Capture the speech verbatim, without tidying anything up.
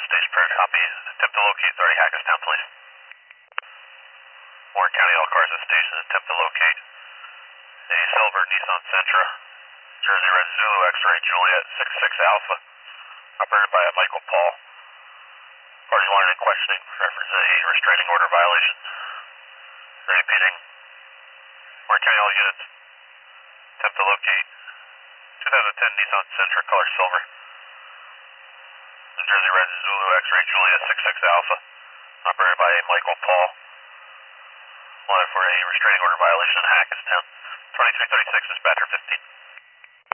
station period, copy. Attempt to locate thirty Hackettstown, please. Warren County, all cars at station, attempt to locate a silver Nissan Sentra, Jersey Red Zulu X-ray Juliet six six Alpha, operated by Michael Paul. Parties wanted in questioning, reference a restraining order violation. Repeating. Warren County, all units, attempt to locate twenty ten Nissan Sentra, color silver, Jersey Red Zulu X-ray Juliet six six Alpha, operated by Michael Paul. Wanted for a restraining order violation in Hackettstown. twenty-three thirty-six, dispatcher fifteen.